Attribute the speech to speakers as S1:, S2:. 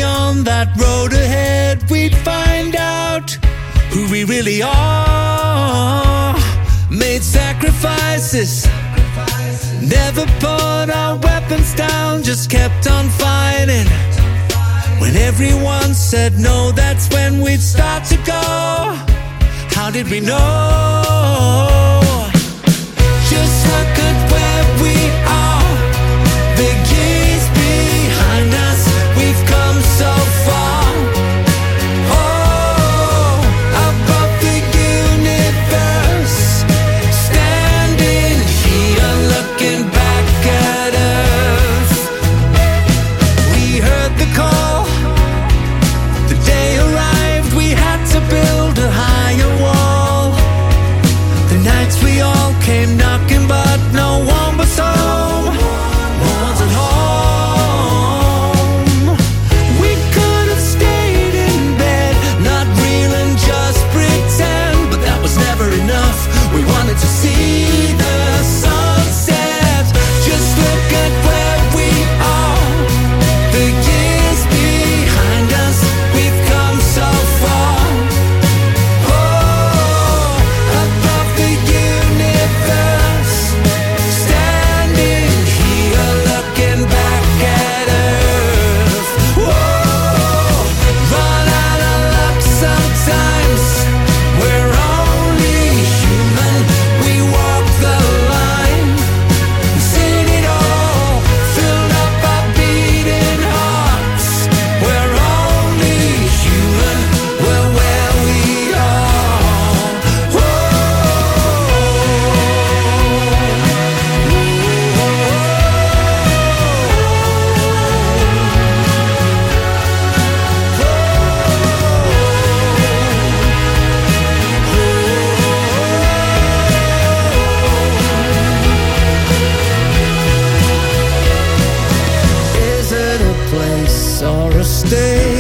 S1: maybe on that road ahead we'd find out who we really are. Made sacrifices, never put our weapons down, just kept on fighting. When everyone said no, that's when we'd start to go. How did we know? Just look at where we are. The years behind us, we've come so far. Oh, above the universe, standing here looking back at Earth. We heard the call, the day arrived, we had to build a higher wall. The nights we all came knocking, but no one was home. No one's at home. We could have stayed in bed, not real and just pretend, but that was never enough. We wanted to see the sunset. Just look at where we are. The years behind us, we've come so far. Oh, above the universe, standing here looking back at Earth. Whoa, run out of luck sometimes. We're only human. We walk the line. We've seen it all, filled up our beating hearts. We're only human. We're where we are. Is it a place or a state?